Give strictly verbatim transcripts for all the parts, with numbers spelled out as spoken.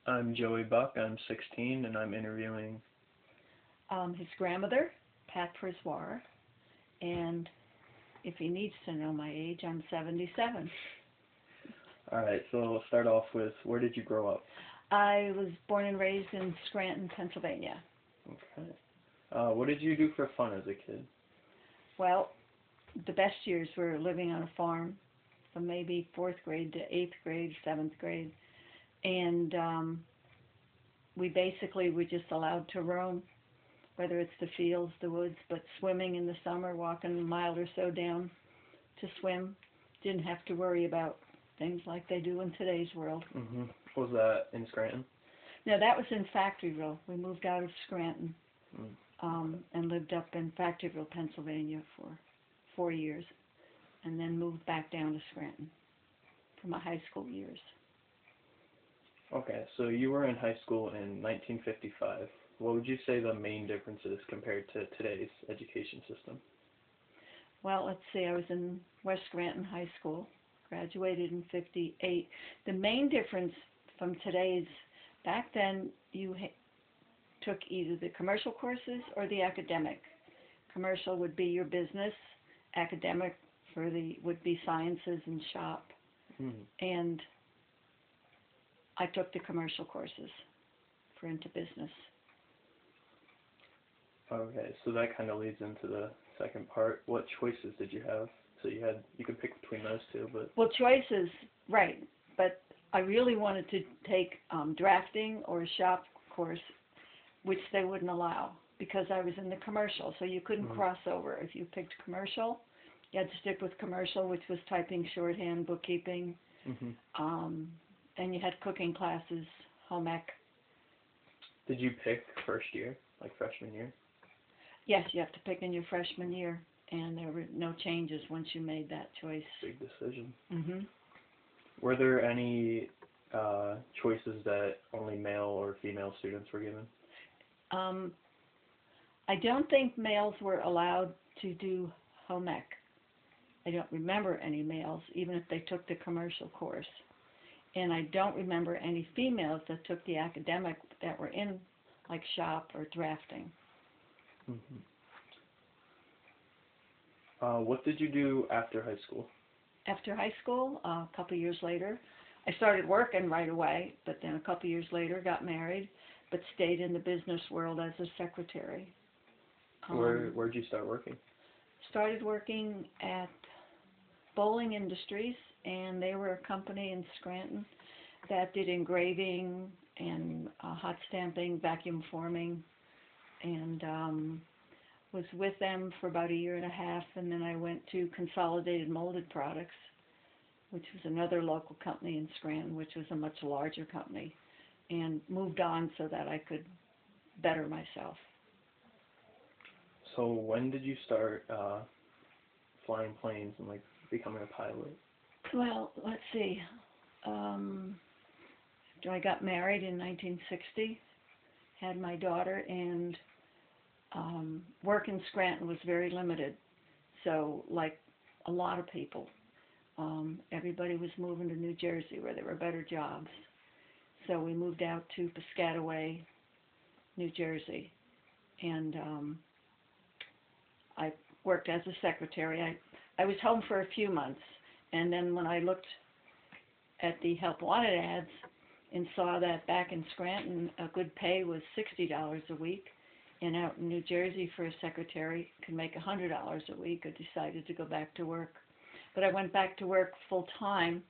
I'm Joey Buck. I'm sixteen, and I'm interviewing. Um, his grandmother, Pat Priswar, and if he needs to know my age, I'm seventy-seven. All right, so we'll start off with where did you grow up? I was born and raised in Scranton, Pennsylvania. Okay. Uh, what did you do for fun as a kid? Well, the best years were living on a farm from maybe fourth grade to eighth grade, seventh grade. And um, we basically were just allowed to roam, whether it's the fields, the woods, but swimming in the summer, walking a mile or so down to swim. Didn't have to worry about things like they do in today's world. Mm-hmm. Was that in Scranton? No, that was in Factoryville. We moved out of Scranton Mm. um, and lived up in Factoryville, Pennsylvania for four years, and then moved back down to Scranton for my high school years. Okay, so you were in high school in nineteen fifty-five. What would you say the main difference is compared to today's education system? Well, let's see, I was in West Scranton High School, graduated in fifty-eight. The main difference from today's, back then you ha- took either the commercial courses or the academic. Commercial would be your business, academic for the would be sciences and shop. Mm. And I took the commercial courses for into business. Okay, so that kind of leads into the second part. What choices did you have? So you had you could pick between those two, but Well, choices, right, but I really wanted to take um, drafting or a shop course, which they wouldn't allow because I was in the commercial, so you couldn't Mhm. cross over. If you picked commercial, you had to stick with commercial, which was typing, shorthand, bookkeeping, Mhm. um, and you had cooking classes, home ec. Did you pick first year, like freshman year? Yes, you have to pick in your freshman year, and there were no changes once you made that choice. Big decision. Mhm. Were there any uh, choices that only male or female students were given? Um, I don't think males were allowed to do home ec. I don't remember any males, even if they took the commercial course. And I don't remember any females that took the academic that were in like shop or drafting. Mm-hmm. Uh, what did you do after high school? After high school, uh, a couple years later, I started working right away, but then a couple years later got married, but stayed in the business world as a secretary. Where Um, Where'd you start working? started working at Bowling Industries, and they were a company in Scranton that did engraving and uh, hot stamping, vacuum forming, and um, was with them for about a year and a half, and then I went to Consolidated Molded Products, which was another local company in Scranton, which was a much larger company, and moved on so that I could better myself. So when did you start uh, flying planes and like becoming a pilot? Well, let's see. Um, I got married in nineteen sixty, had my daughter, and um, work in Scranton was very limited. So, like a lot of people, um, everybody was moving to New Jersey where there were better jobs. So we moved out to Piscataway, New Jersey, and um, I worked as a secretary. I, I was home for a few months, and then when I looked at the help wanted ads and saw that back in Scranton a good pay was sixty dollars a week, and out in New Jersey for a secretary could make one hundred dollars a week, I decided to go back to work. But I went back to work full time.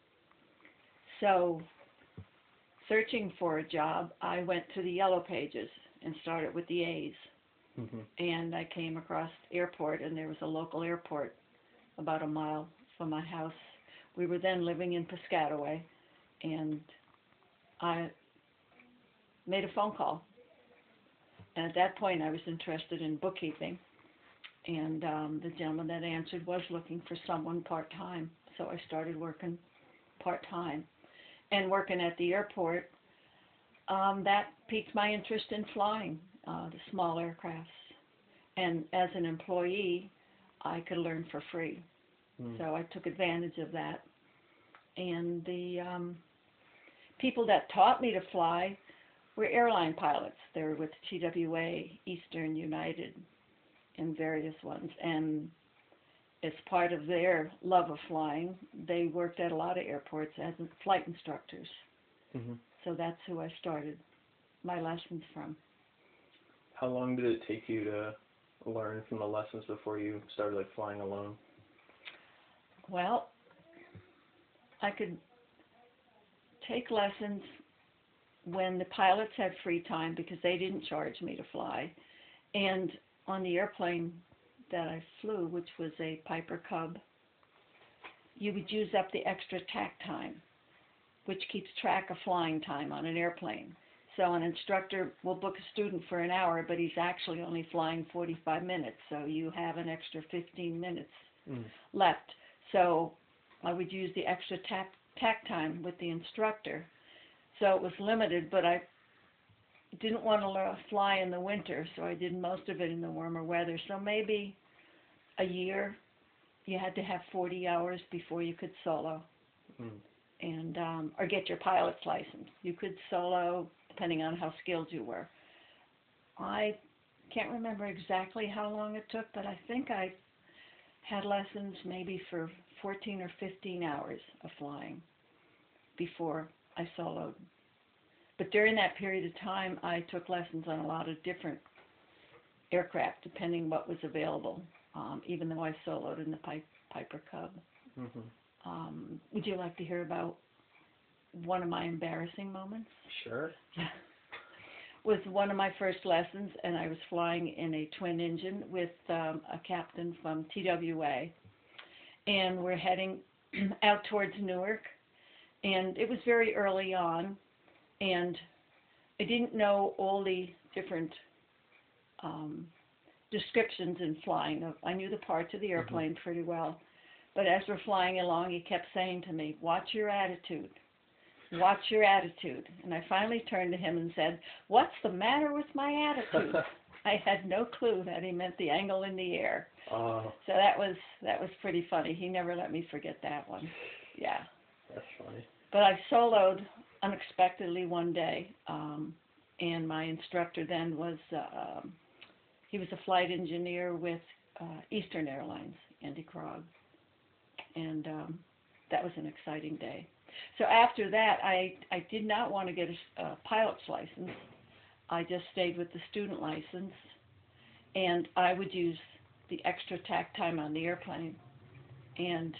So searching for a job, I went to the Yellow Pages and started with the A's. Mm-hmm. And I came across the airport, and there was a local airport about a mile from my house. We were then living in Piscataway, and I made a phone call. And at that point, I was interested in bookkeeping, and um, the gentleman that answered was looking for someone part-time. So I started working part-time. And working at the airport, um, that piqued my interest in flying uh, the small aircrafts. And as an employee, I could learn for free. Mm. So I took advantage of that. And the um, people that taught me to fly were airline pilots. They were with T W A, Eastern, United, and various ones. And as part of their love of flying, they worked at a lot of airports as flight instructors. Mm-hmm. So that's who I started my lessons from. How long did it take you to learn from the lessons before you started like flying alone? Well, I could take lessons when the pilots had free time because they didn't charge me to fly. And on the airplane that I flew, which was a Piper Cub, you would use up the extra tack time, which keeps track of flying time on an airplane. So an instructor will book a student for an hour, but he's actually only flying forty-five minutes, so you have an extra fifteen minutes Mm. left. So I would use the extra tack, tack time with the instructor. So it was limited, but I didn't want to fly in the winter, so I did most of it in the warmer weather. So maybe a year, you had to have forty hours before you could solo, Mm. and um, or get your pilot's license. You could solo depending on how skilled you were. I can't remember exactly how long it took, but I think I had lessons maybe for fourteen or fifteen hours of flying before I soloed. But during that period of time, I took lessons on a lot of different aircraft, depending what was available, um, even though I soloed in the Pi- Piper Cub. Mm-hmm. Um, would you like to hear about one of my embarrassing moments? Sure. Was one of my first lessons, and I was flying in a twin engine with um, a captain from T W A, and we're heading out towards Newark, and it was very early on, and I didn't know all the different um, descriptions in flying. I knew the parts of the airplane mm-hmm. pretty well, but as we're flying along, he kept saying to me, "Watch your attitude. Watch your attitude." And I finally turned to him and said, "What's the matter with my attitude?" I had no clue that he meant the angle in the air. Oh. So that was that was pretty funny. He never let me forget that one. Yeah. That's funny. But I soloed unexpectedly one day, um, and my instructor then was, uh, um, he was a flight engineer with uh, Eastern Airlines, Andy Krog. And um, that was an exciting day. So after that, I, I did not want to get a, a pilot's license. I just stayed with the student license, and I would use the extra tack time on the airplane. And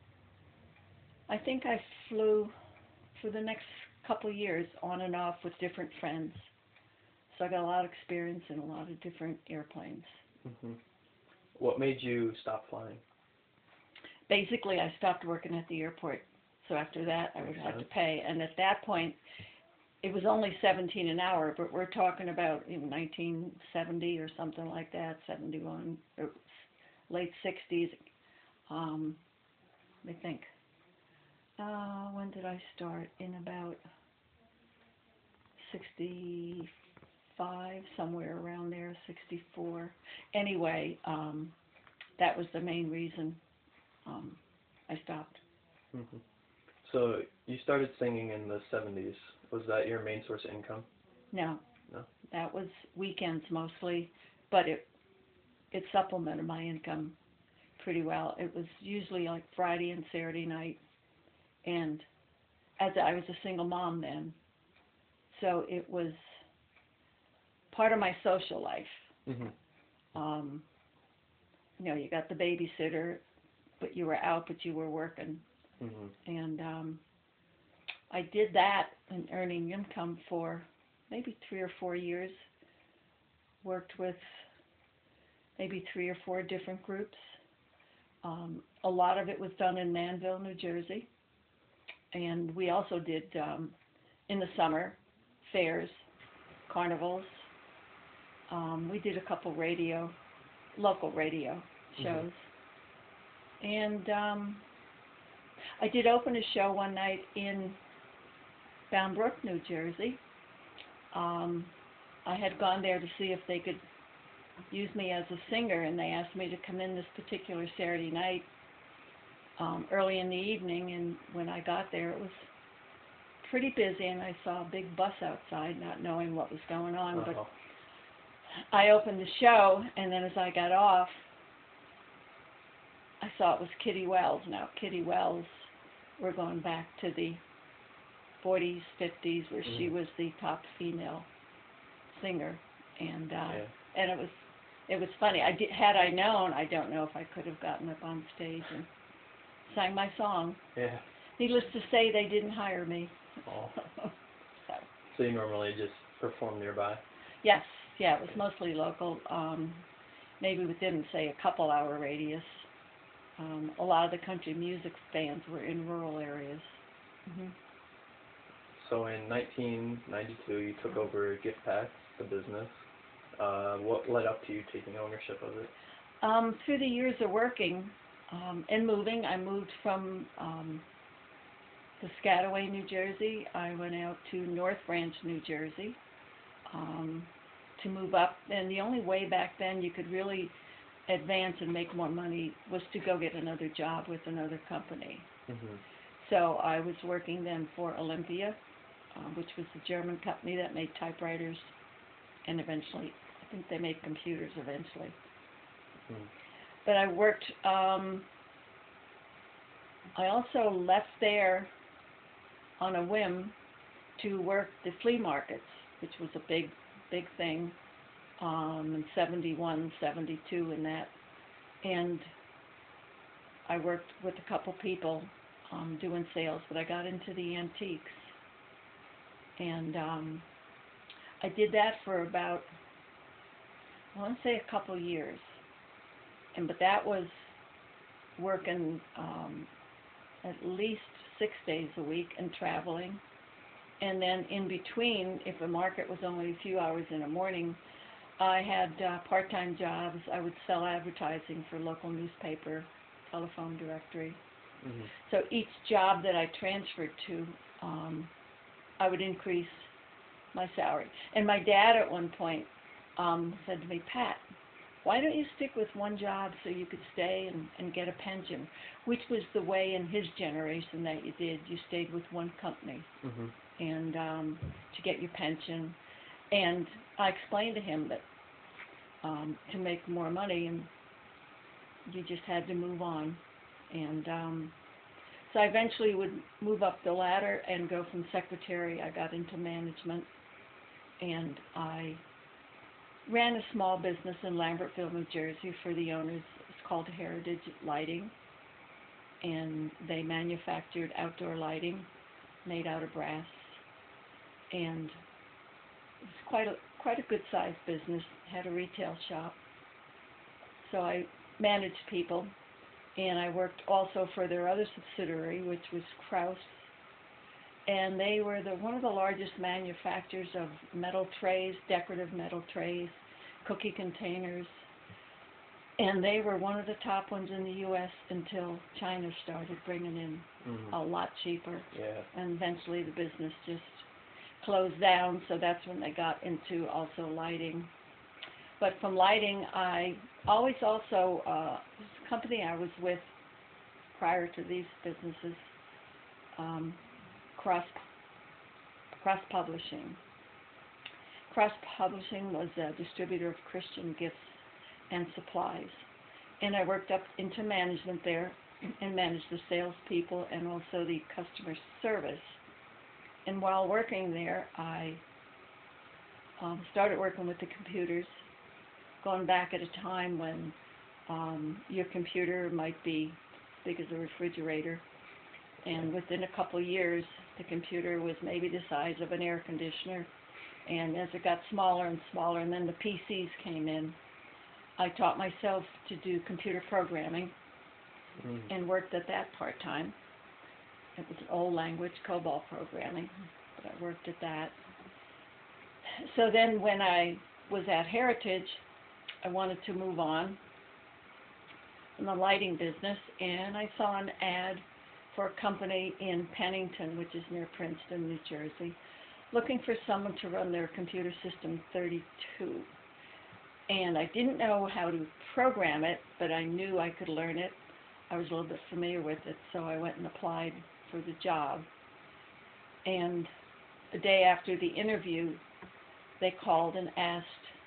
I think I flew for the next couple of years on and off with different friends. So I got a lot of experience in a lot of different airplanes. Mm-hmm. What made you stop flying? Basically, I stopped working at the airport. So after that, I would have to pay. And at that point, it was only seventeen an hour, but we're talking about you know, nineteen seventy or something like that, seventy-one, or late sixties. Um, I think. Uh, when did I start? In about sixty-five, somewhere around there, sixty-four. Anyway, um, that was the main reason um, I stopped. Mm-hmm. So you started singing in the seventies. Was that your main source of income? No. No. That was weekends mostly, but it it supplemented my income pretty well. It was usually like Friday and Saturday night, and as I was a single mom then, so it was part of my social life. Mm-hmm. Um, you know, you got the babysitter, but you were out, but you were working. Mm-hmm. And um, I did that and earning income for maybe three or four years. Worked with maybe three or four different groups. Um, a lot of it was done in Manville, New Jersey. And we also did, um, in the summer, fairs, carnivals. Um, we did a couple radio, local radio shows. Mm-hmm. And um, I did open a show one night in Bound Brook, New Jersey. Um, I had gone there to see if they could use me as a singer, and they asked me to come in this particular Saturday night um, early in the evening, and when I got there, it was pretty busy, and I saw a big bus outside, not knowing what was going on. Uh-huh. But I opened the show, and then as I got off, I saw it was Kitty Wells. Now, Kitty Wells, we're going back to the forties, fifties, where Mm. she was the top female singer, and uh, Yeah. and it was it was funny. I did, had I known, I don't know if I could have gotten up on stage and sang my song. Yeah. Needless to say, they didn't hire me. Oh. So, So you normally just perform nearby? yes, yeah, it was mostly local, um, maybe within, say, a couple hour radius. Um, a lot of the country music fans were in rural areas. hmm So in nineteen ninety-two, you took over Gift Packs, the business. Uh, what led up to you taking ownership of it? Um, through the years of working um, and moving, I moved from um, Piscataway, New Jersey. I went out to North Branch, New Jersey, um, to move up. And the only way back then you could really advance and make more money was to go get another job with another company. Mm-hmm. So I was working then for Olympia, uh, which was the German company that made typewriters, and eventually, I think they made computers eventually. Mm. But I worked, um, I also left there on a whim to work the flea markets, which was a big, big thing um, in seventy-one, seventy-two and that. And I worked with a couple people um, doing sales, but I got into the antiques. And um, I did that for about, I want to say a couple years. And but that was working um, at least six days a week and traveling. And then in between, if the market was only a few hours in the morning, I had uh, part-time jobs. I would sell advertising for local newspaper, telephone directory. Mm-hmm. So each job that I transferred to, um, I would increase my salary. And my dad at one point um, said to me, Pat, why don't you stick with one job so you could stay and, and get a pension? Which was the way in his generation that you did. You stayed with one company Mm-hmm. and um, to get your pension. And I explained to him that um, to make more money, and you just had to move on. And um, so I eventually would move up the ladder and go from secretary. I got into management, and I ran a small business in Lambertville, New Jersey for the owners. It's called Heritage Lighting, and they manufactured outdoor lighting made out of brass. And it's quite a quite a good sized business. Had a retail shop, so I managed people, and I worked also for their other subsidiary, which was Kraus, and they were the one of the largest manufacturers of metal trays, decorative metal trays, cookie containers, and they were one of the top ones in the U S until China started bringing in Mm-hmm. a lot cheaper, Yeah. and eventually the business just closed down, so that's when they got into also lighting. But from lighting, I always also, uh, this company I was with prior to these businesses, um, Cross, Cross Publishing. Cross Publishing was a distributor of Christian gifts and supplies. And I worked up into management there and managed the salespeople and also the customer service. And while working there, I um, started working with the computers, going back at a time when um, your computer might be as big as a refrigerator. And within a couple years, the computer was maybe the size of an air conditioner. And as it got smaller and smaller, and then the P Cs came in, I taught myself to do computer programming Mm. and worked at that part-time. It was an old language, COBOL programming, but I worked at that. So then when I was at Heritage, I wanted to move on in the lighting business, and I saw an ad for a company in Pennington, which is near Princeton, New Jersey, looking for someone to run their computer system thirty-two. And I didn't know how to program it, but I knew I could learn it. I was a little bit familiar with it, so I went and applied for the job. And the day after the interview, they called and asked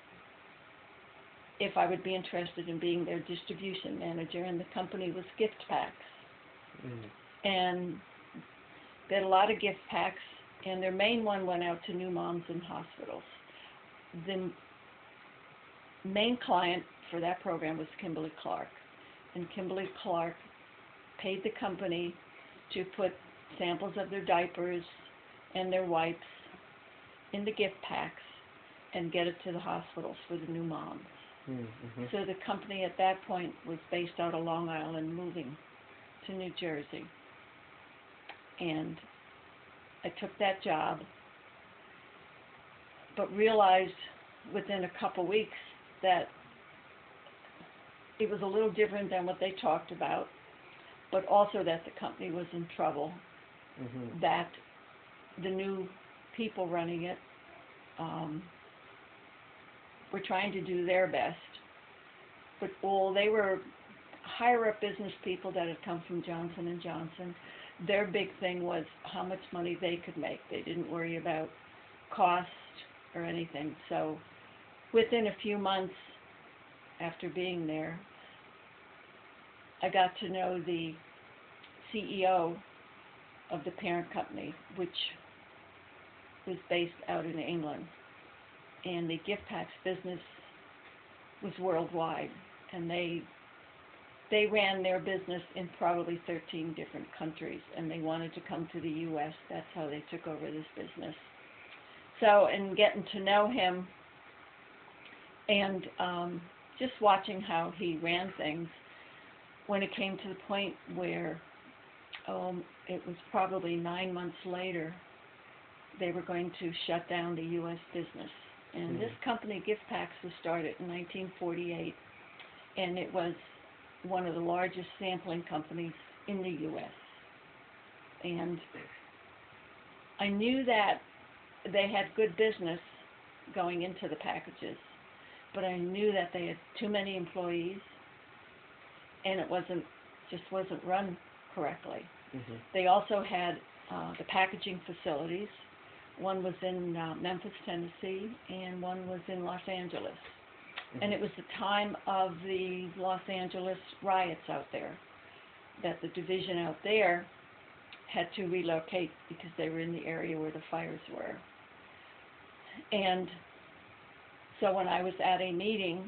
if I would be interested in being their distribution manager, and the company was Gift Packs. Mm. And they had a lot of gift packs, and their main one went out to new moms in hospitals. The main client for that program was Kimberly Clark, and Kimberly Clark paid the company to put samples of their diapers and their wipes in the gift packs and get it to the hospitals for the new moms. Mm-hmm. So the company at that point was based out of Long Island, moving to New Jersey. And I took that job, but realized within a couple weeks that it was a little different than what they talked about, but also that the company was in trouble, mm-hmm. that the new people running it um, were trying to do their best, but all they were higher up business people that had come from Johnson and Johnson. Their big thing was how much money they could make. They didn't worry about cost or anything. So within a few months after being there, I got to know the C E O of the parent company, which was based out in England. And the gift packs business was worldwide, and they they ran their business in probably thirteen different countries, and they wanted to come to the U S That's how they took over this business. So, in getting to know him and um, just watching how he ran things, when it came to the point where um, it was probably nine months later, they were going to shut down the U S business. And mm. this company, Gift Packs, was started in nineteen forty-eight, and it was one of the largest sampling companies in the U S And I knew that they had good business going into the packages, but I knew that they had too many employees, and it wasn't just wasn't run correctly. Mm-hmm. They also had uh, the packaging facilities. One was in uh, Memphis, Tennessee, and one was in Los Angeles. Mm-hmm. And it was the time of the Los Angeles riots out there, that the division out there had to relocate because they were in the area where the fires were. And so when I was at a meeting,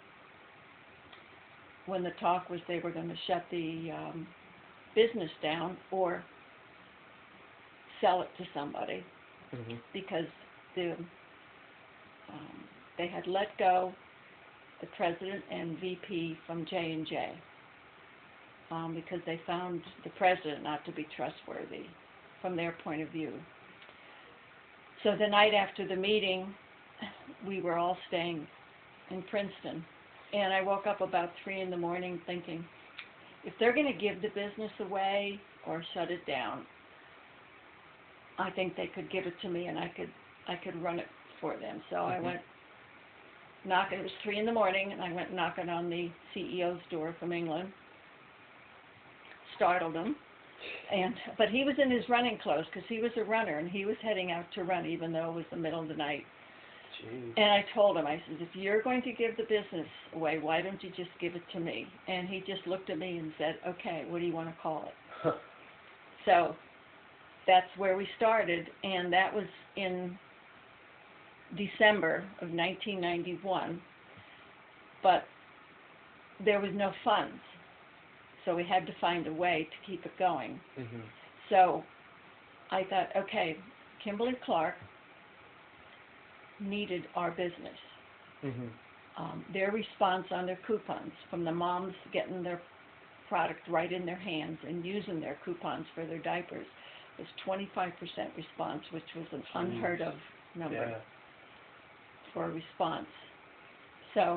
when the talk was they were going to shut the um, business down or sell it to somebody, mm-hmm. because the um, they had let go the president and V P from J and J um, because they found the president not to be trustworthy from their point of view. So the night after the meeting, we were all staying in Princeton, and I woke up about three in the morning thinking, if they're going to give the business away or shut it down, I think they could give it to me and I could I could run it for them. So mm-hmm. I went knocking. It was three in the morning, and I went knocking on the C E O's door from England. Startled him, and but he was in his running clothes because he was a runner and he was heading out to run even though it was the middle of the night. Jeez. And I told him, I said, if you're going to give the business away, why don't you just give it to me? And he just looked at me and said, okay, what do you want to call it? Huh. So that's where we started, and that was in December of nineteen ninety-one, but there was no funds, so we had to find a way to keep it going. Mm-hmm. So I thought, okay, Kimberly Clark needed our business. Mm-hmm. Um, their response on their coupons, from the moms getting their product right in their hands and using their coupons for their diapers, was twenty-five percent response, which was an unheard of number yeah. for a response. So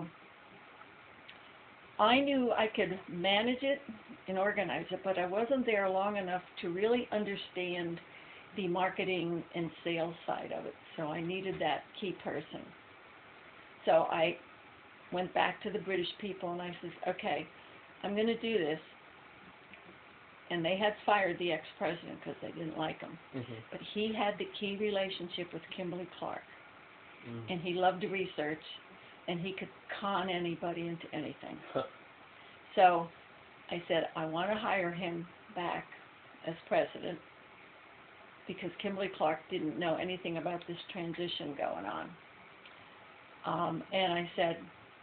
I knew I could manage it and organize it, but I wasn't there long enough to really understand the marketing and sales side of it. So I needed that key person. So I went back to the British people and I said, okay, I'm going to do this, and they had fired the ex-president because they didn't like him. Mhm. But he had the key relationship with Kimberly Clark, Mhm. and he loved to research, and he could con anybody into anything. Huh. So I said, I want to hire him back as president because Kimberly Clark didn't know anything about this transition going on. Um, and I said,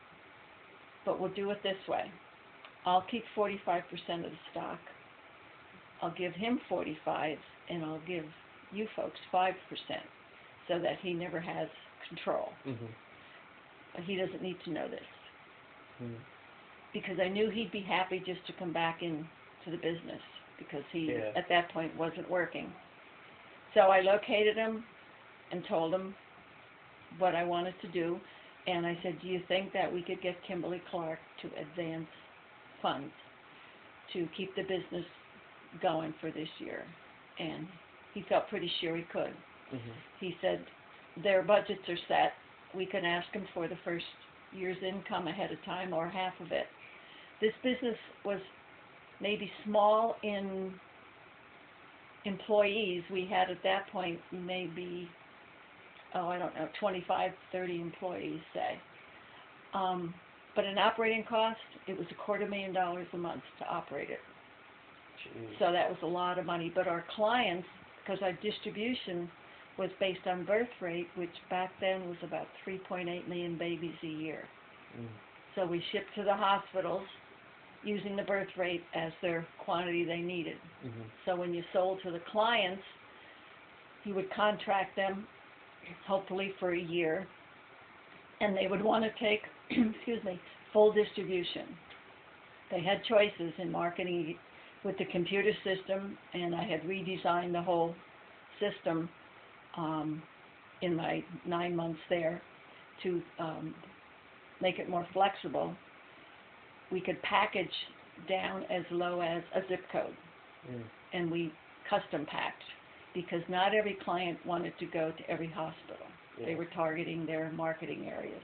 but we'll do it this way. I'll keep forty-five percent of the stock. I'll give him forty-five, and I'll give you folks five percent, so that he never has control. Mhm. But he doesn't need to know this. Mhm. Because I knew he'd be happy just to come back into the business, because he, Yeah. at that point, wasn't working. So I located him and told him what I wanted to do, and I said, do you think that we could get Kimberly Clark to advance funds to keep the business going for this year? And he felt pretty sure he could. Mhm. He said their budgets are set. We can ask them for the first year's income ahead of time or half of it. This business was maybe small in employees. We had at that point maybe, oh, I don't know, twenty-five, thirty employees, say. Um, but in operating cost, it was a quarter million dollars a month to operate it. Jeez. So that was a lot of money. But our clients, because our distribution was based on birth rate, which back then was about three point eight million babies a year. Mhm. So we shipped to the hospitals using the birth rate as their quantity they needed. Mhm. So when you sold to the clients, you would contract them, hopefully for a year, and they would want to take, excuse me, full distribution. They had choices in marketing with the computer system, and I had redesigned the whole system um, in my nine months there to um, make it more flexible. We could package down as low as a zip code, Mhm. and we custom packed, because not every client wanted to go to every hospital. Yeah. They were targeting their marketing areas.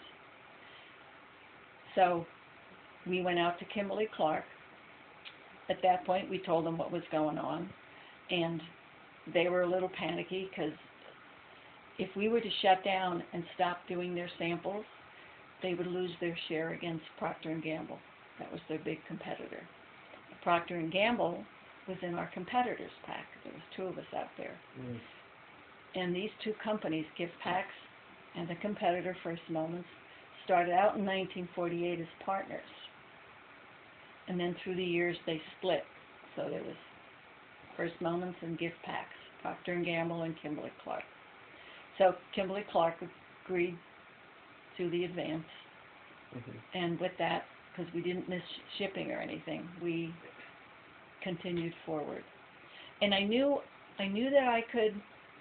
So we went out to Kimberly Clark. At that point, we told them what was going on, and they were a little panicky, because if we were to shut down and stop doing their samples, they would lose their share against Procter and Gamble. That was their big competitor. Procter and Gamble was in our competitors pack. There was two of us out there. Mhm. And these two companies, Gift Packs and the competitor First Moments, started out in nineteen forty-eight as partners. And then through the years they split. So there was First Moments and Gift Packs, Procter and Gamble and Kimberly Clark. So Kimberly Clark agreed to the advance, Mhm. and with that, because we didn't miss shipping or anything, we continued forward. And I knew I knew that I could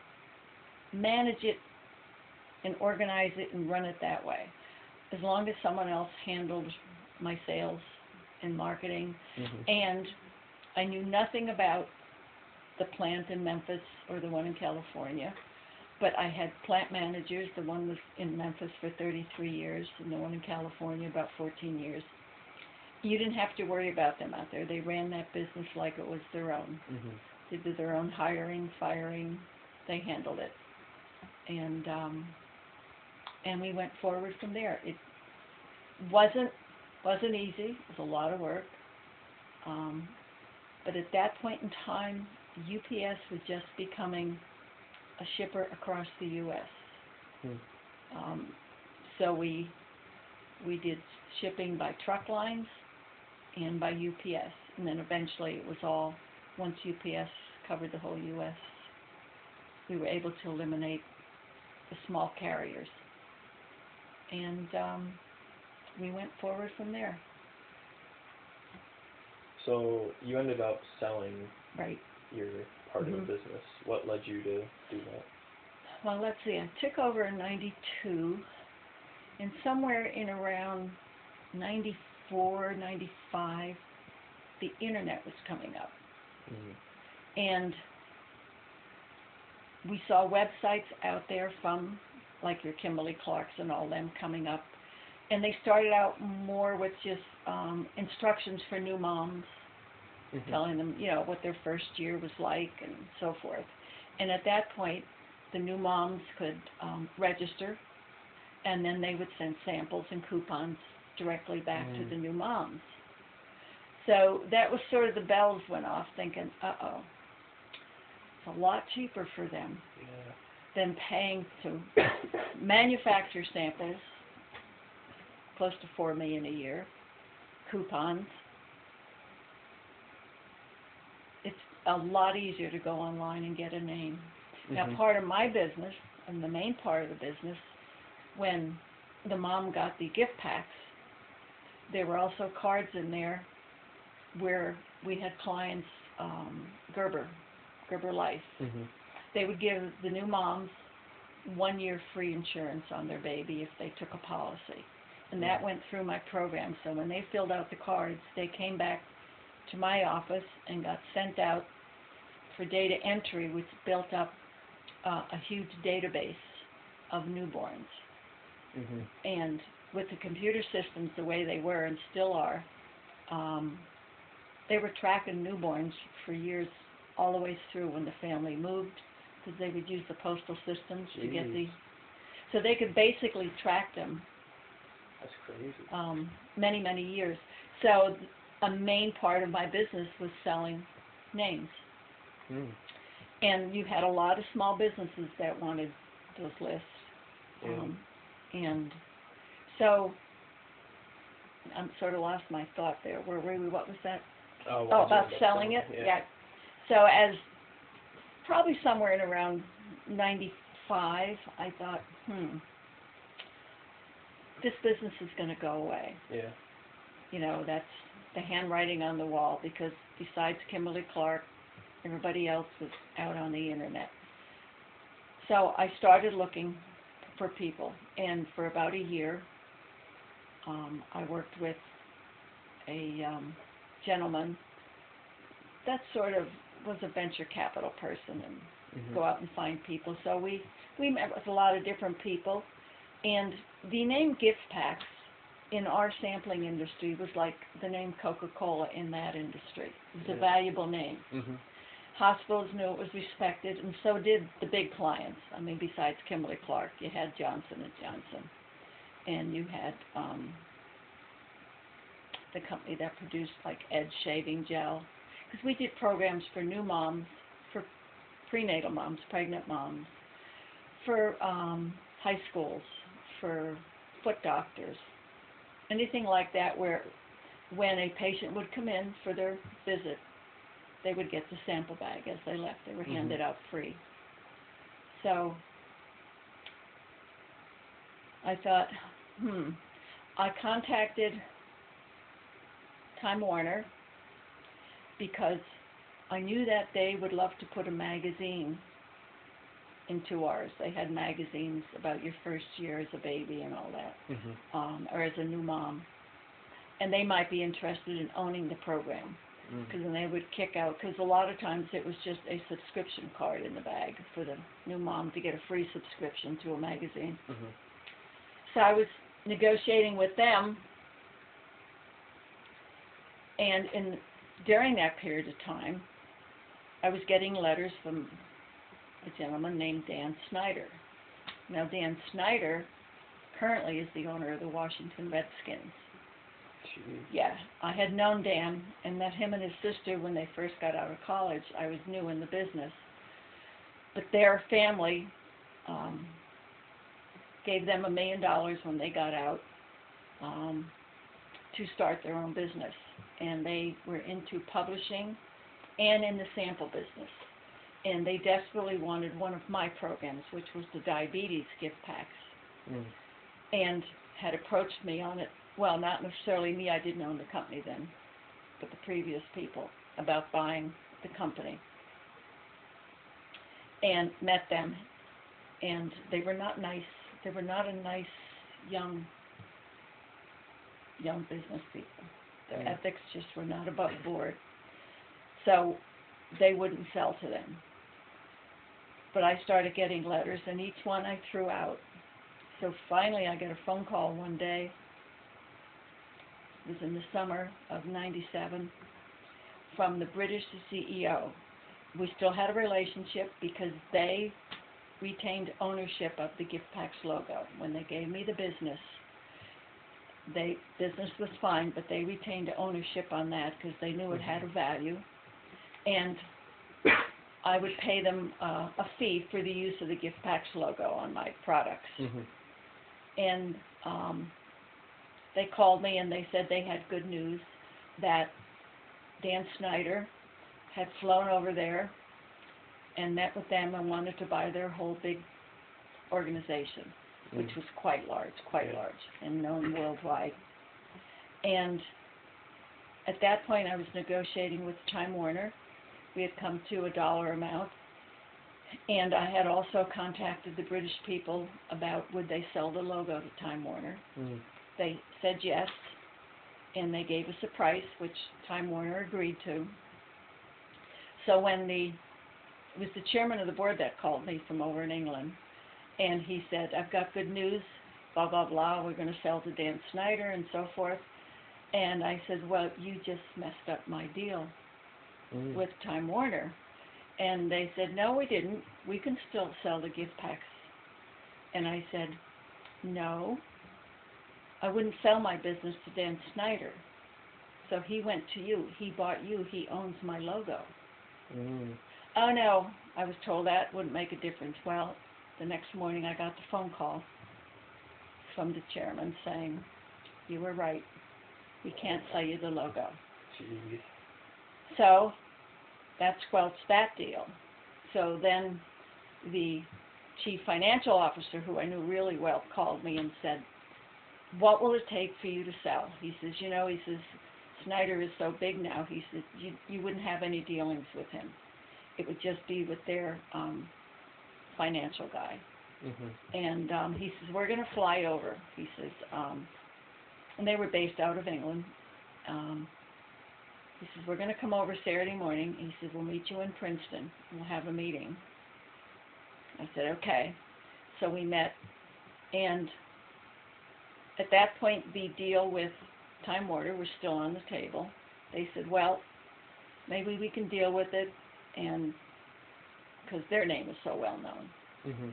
manage it and organize it and run it that way, as long as someone else handled my sales and marketing. Mhm. And I knew nothing about the plant in Memphis or the one in California, but I had plant managers. The one was in Memphis for thirty-three years, and the one in California about fourteen years. You didn't have to worry about them out there. They ran that business like it was their own. Mhm. They did their own hiring, firing. They handled it, and um, and we went forward from there. It wasn't wasn't easy. It was a lot of work. Um, but at that point in time, U P S was just becoming a shipper across the U S Mhm. Um, so we we did shipping by truck lines and by U P S, and then eventually it was all, once U P S covered the whole U S, we were able to eliminate the small carriers, and um, we went forward from there. So you ended up selling Right. your part of Mhm. the business. What led you to do that? Well, let's see. I took over in ninety-two, and somewhere in around ninety-four, ninety-five, the internet was coming up. Mhm. And we saw websites out there from, like your Kimberly Clarks and all them, coming up. And they started out more with just um, instructions for new moms, Mhm. telling them, you know, what their first year was like and so forth. And at that point, the new moms could um, register, and then they would send samples and coupons directly back Mm. to the new moms. So that was sort of the bells went off, thinking, uh-oh, it's a lot cheaper for them Yeah. than paying to manufacture samples, close to four million a year, coupons. It's a lot easier to go online and get a name. Now, Mhm. part of my business, and the main part of the business, when the mom got the gift packs, there were also cards in there where we had clients, um, Gerber, Gerber Life. Mhm. They would give the new moms one year free insurance on their baby if they took a policy. And that Yeah. went through my program. So when they filled out the cards, they came back to my office and got sent out for data entry, which built up uh, a huge database of newborns. Mhm. And with the computer systems the way they were and still are, um, they were tracking newborns for years all the way through when the family moved, because they would use the postal systems to get the, Jeez. so they could basically track them That's crazy. um, many, many years. So a main part of my business was selling names. Mm. And you had a lot of small businesses that wanted those lists. Yeah. Um, and so I'm sort of lost my thought there. Where were we? What was that? Oh, Oh, why'd you about end up selling it? Yeah. So as probably somewhere in around ninety-five, I thought, hmm, this business is going to go away. Yeah. You know, that's the handwriting on the wall, because besides Kimberly Clark, everybody else was out on the internet. So I started looking for people, and for about a year, um, I worked with a um, gentleman that sort of was a venture capital person and Mhm. go out and find people. So we, we met with a lot of different people, and the name gift packs in our sampling industry was like the name Coca-Cola in that industry. It was Yeah. a valuable name. Mhm. Hospitals knew it was respected, and so did the big clients. I mean, besides Kimberly Clark, you had Johnson and Johnson, and you had um, the company that produced like Edge shaving gel, because we did programs for new moms, for prenatal moms, pregnant moms, for um, high schools, for foot doctors, anything like that, where when a patient would come in for their visit, they would get the sample bag as they left. They were Mhm. handed out free. So I thought, hmm, I contacted Time Warner because I knew that they would love to put a magazine into ours. They had magazines about your first year as a baby and all that, Mhm. um, or as a new mom. And they might be interested in owning the program, because Mhm. then they would kick out, because a lot of times it was just a subscription card in the bag for the new mom to get a free subscription to a magazine. Mhm. So I was negotiating with them, and in during that period of time, I was getting letters from a gentleman named Dan Snyder. Now, Dan Snyder currently is the owner of the Washington Redskins. Jeez. Yeah, I had known Dan and met him and his sister when they first got out of college. I was new in the business. But their family um, gave them a million dollars when they got out um, to start their own business. And they were into publishing and in the sample business. And they desperately wanted one of my programs, which was the diabetes gift packs, Mm. and had approached me on it. Well, not necessarily me, I didn't own the company then, but the previous people, about buying the company. And met them, and they were not nice. They were not a nice young young business people. Their Mm. ethics just were not above board. So they wouldn't sell to them. But I started getting letters, and each one I threw out. So finally I got a phone call one day. It was in the summer of ninety-seven, from the British C E O. We still had a relationship because they retained ownership of the Gift Packs logo. When they gave me the business, they business was fine, but they retained ownership on that because they knew it had a value. And I would pay them uh, a fee for the use of the Gift Packs logo on my products. Mm-hmm. And um, they called me and they said they had good news that Dan Snyder had flown over there and met with them and wanted to buy their whole big organization, mm. which was quite large, quite yeah. large, and known worldwide. And at that point, I was negotiating with Time Warner. We had come to a dollar amount, and I had also contacted the British people about would they sell the logo to Time Warner. Mm. They said yes, and they gave us a price, which Time Warner agreed to. So when the, it was the chairman of the board that called me from over in England, and he said, I've got good news, blah, blah, blah, we're going to sell to Dan Snyder and so forth. And I said, well, you just messed up my deal mm. with Time Warner. And they said, no, we didn't. We can still sell the gift packs. And I said, no, I wouldn't sell my business to Dan Snyder. So he went to you. He bought you. He owns my logo. Mm. Oh, no, I was told that wouldn't make a difference. Well, the next morning I got the phone call from the chairman saying, you were right. We can't sell you the logo. Jeez. So that squelched that deal. So then the chief financial officer, who I knew really well, called me and said, what will it take for you to sell? He says, you know, he says, Snyder is so big now, he says, you, you wouldn't have any dealings with him. It would just be with their um, financial guy. Mm-hmm. And um, he says, we're going to fly over. He says, um, and they were based out of England. Um, he says, we're going to come over Saturday morning. He says, we'll meet you in Princeton. We'll have a meeting. I said, okay. So we met. And at that point, the deal with Time Warner was still on the table. They said, well, maybe we can deal with it, and because their name is so well known. Mm-hmm.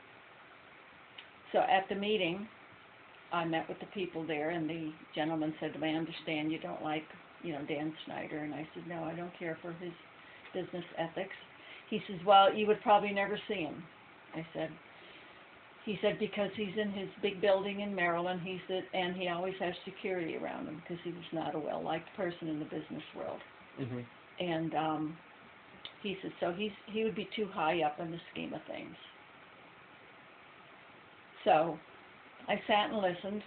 So at the meeting, I met with the people there, and the gentleman said to me, I understand you don't like, you know, Dan Snyder. And I said, no, I don't care for his business ethics. He says, well, you would probably never see him. I said, he said, because he's in his big building in Maryland, he said, and he always has security around him because he was not a well-liked person in the business world. Mm-hmm. And um, he said, so he's, he would be too high up in the scheme of things. So I sat and listened.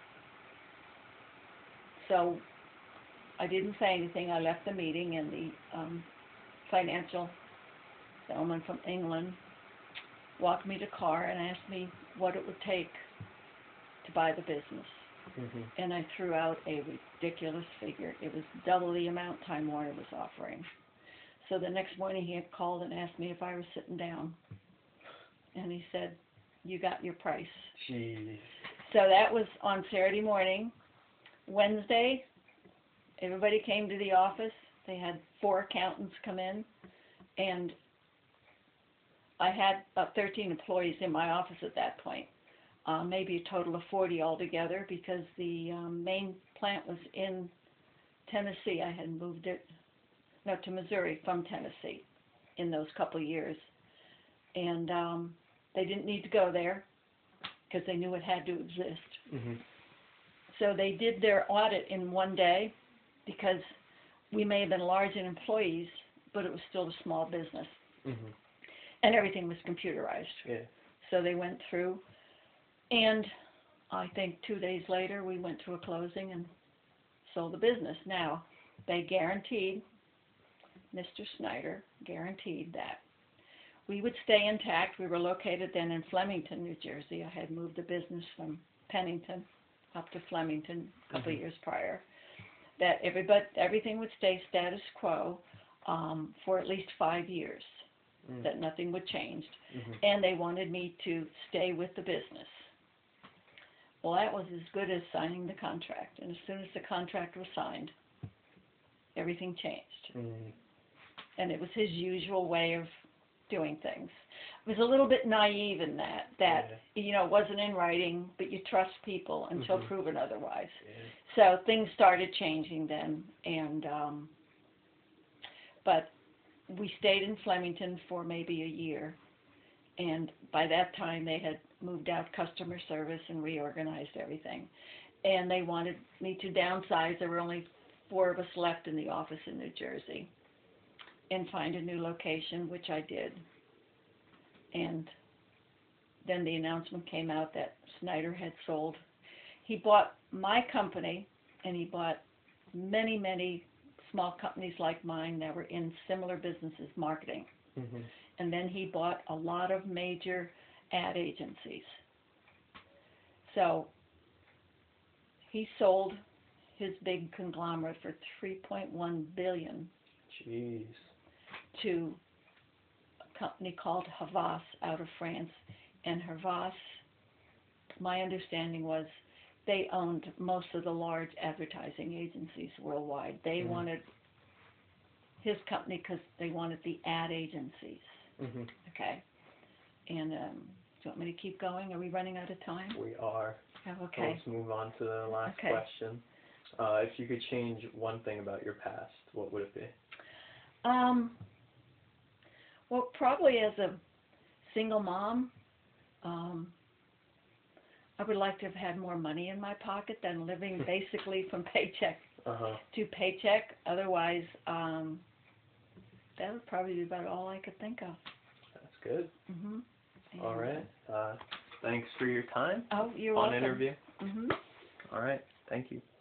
So I didn't say anything. I left the meeting, and the um, financial gentleman from England walked me to the car and asked me what it would take to buy the business. Mm-hmm. And I threw out a ridiculous figure. It was double the amount Time Warner was offering. So the next morning he had called and asked me if I was sitting down. And he said, you got your price. Jeez. So that was on Saturday morning. Wednesday, everybody came to the office. They had four accountants come in, and I had about thirteen employees in my office at that point, uh, maybe a total of forty altogether, because the um, main plant was in Tennessee. I had moved it, no, to Missouri from Tennessee in those couple of years. And um, they didn't need to go there because they knew it had to exist. Mm-hmm. So they did their audit in one day because we may have been large in employees, but it was still a small business. Mm-hmm. And everything was computerized. Yeah. So they went through, and I think two days later we went to a closing and sold the business. Now, they guaranteed, Mister Snyder guaranteed that we would stay intact. We were located then in Flemington, New Jersey. I had moved the business from Pennington up to Flemington a couple mm-hmm. of years prior. That everybody, everything would stay status quo um, for at least five years. Mm. That nothing would change. Mm-hmm. And they wanted me to stay with the business. Well, that was as good as signing the contract. And as soon as the contract was signed, everything changed. Mm. And it was his usual way of doing things. It was a little bit naive in that, that, Yeah. you know, it wasn't in writing, but you trust people until Mhm. proven otherwise. Yeah. So things started changing then, and, um, but we stayed in Flemington for maybe a year, and by that time they had moved out customer service and reorganized everything. And they wanted me to downsize. There were only four of us left in the office in New Jersey, and find a new location, which I did. And then the announcement came out that Snyder had sold. He bought my company, and he bought many, many small companies like mine that were in similar businesses, marketing. Mhm. And then he bought a lot of major ad agencies. So he sold his big conglomerate for three point one billion dollars Jeez. to a company called Havas out of France. And Havas, my understanding was, they owned most of the large advertising agencies worldwide. They Mhm. wanted his company because they wanted the ad agencies. Mhm. Okay. And um, do you want me to keep going? Are we running out of time? We are. Oh, So okay. let's move on to the last Okay. question. Uh, if you could change one thing about your past, what would it be? Um, well, probably as a single mom, um, I would like to have had more money in my pocket than living basically from paycheck Uh-huh. to paycheck. Otherwise, um, that would probably be about all I could think of. That's good. Mhm. All right. Uh, thanks for your time. Oh, you're Fun welcome. interview. Mhm. All right. Thank you.